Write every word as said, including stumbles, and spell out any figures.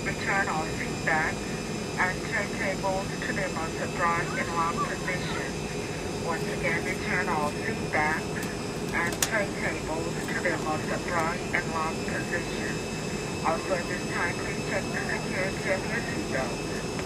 Return all seat backs and tray tables to their most upright and locked position. Once again, return all seat backs and tray tables to their most upright and locked position. Also at this time, please check the security of your seatbelt.